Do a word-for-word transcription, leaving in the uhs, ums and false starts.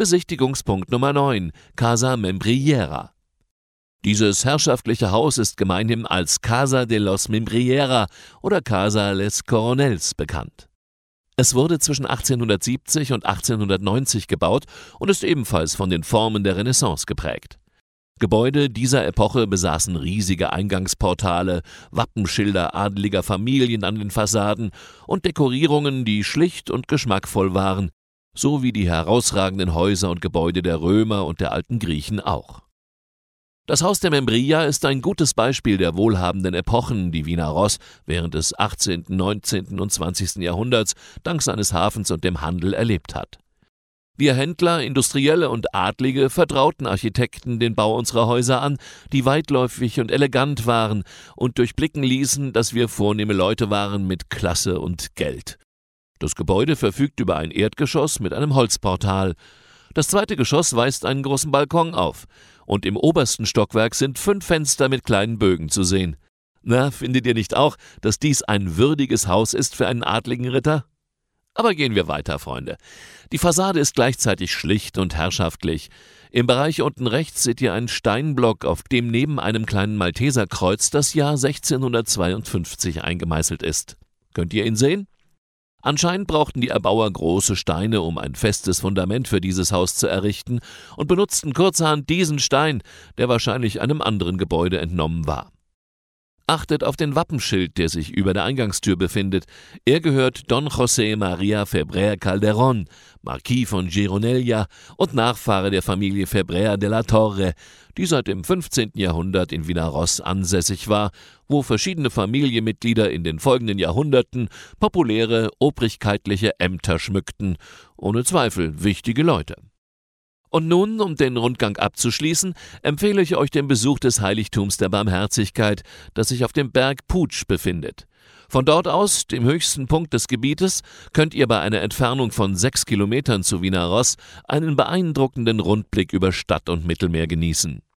Besichtigungspunkt Nummer neun: Casa Membrillera. Dieses herrschaftliche Haus ist gemeinhin als Casa de los Membrillera oder Casa les Coronels bekannt. Es wurde zwischen achtzehnhundertsiebzig und achtzehnhundertneunzig gebaut und ist ebenfalls von den Formen der Renaissance geprägt. Gebäude dieser Epoche besaßen riesige Eingangsportale, Wappenschilder adeliger Familien an den Fassaden und Dekorierungen, die schlicht und geschmackvoll waren, so wie die herausragenden Häuser und Gebäude der Römer und der alten Griechen auch. Das Haus der Membrilla ist ein gutes Beispiel der wohlhabenden Epochen, die Wiener Ross während des achtzehnten, neunzehnten und zwanzigsten Jahrhunderts dank seines Hafens und dem Handel erlebt hat. Wir Händler, Industrielle und Adlige vertrauten Architekten den Bau unserer Häuser an, die weitläufig und elegant waren und durchblicken ließen, dass wir vornehme Leute waren mit Klasse und Geld. Das Gebäude verfügt über ein Erdgeschoss mit einem Holzportal. Das zweite Geschoss weist einen großen Balkon auf und im obersten Stockwerk sind fünf Fenster mit kleinen Bögen zu sehen. Na, findet ihr nicht auch, dass dies ein würdiges Haus ist für einen adligen Ritter? Aber gehen wir weiter, Freunde. Die Fassade ist gleichzeitig schlicht und herrschaftlich. Im Bereich unten rechts seht ihr einen Steinblock, auf dem neben einem kleinen Malteserkreuz das Jahr sechzehnhundertzweiundfünfzig eingemeißelt ist. Könnt ihr ihn sehen? Anscheinend brauchten die Erbauer große Steine, um ein festes Fundament für dieses Haus zu errichten, und benutzten kurzerhand diesen Stein, der wahrscheinlich einem anderen Gebäude entnommen war. Achtet auf den Wappenschild, der sich über der Eingangstür befindet. Er gehört Don José María Febrer Calderón, Marquis von Gironella und Nachfahre der Familie Febrer de la Torre, die seit dem fünfzehnten Jahrhundert in Wiener Ross ansässig war, wo verschiedene Familienmitglieder in den folgenden Jahrhunderten populäre obrigkeitliche Ämter schmückten. Ohne Zweifel wichtige Leute. Und nun, um den Rundgang abzuschließen, empfehle ich euch den Besuch des Heiligtums der Barmherzigkeit, das sich auf dem Berg Puig befindet. Von dort aus, dem höchsten Punkt des Gebietes, könnt ihr bei einer Entfernung von sechs Kilometern zu Wiener Ross einen beeindruckenden Rundblick über Stadt und Mittelmeer genießen.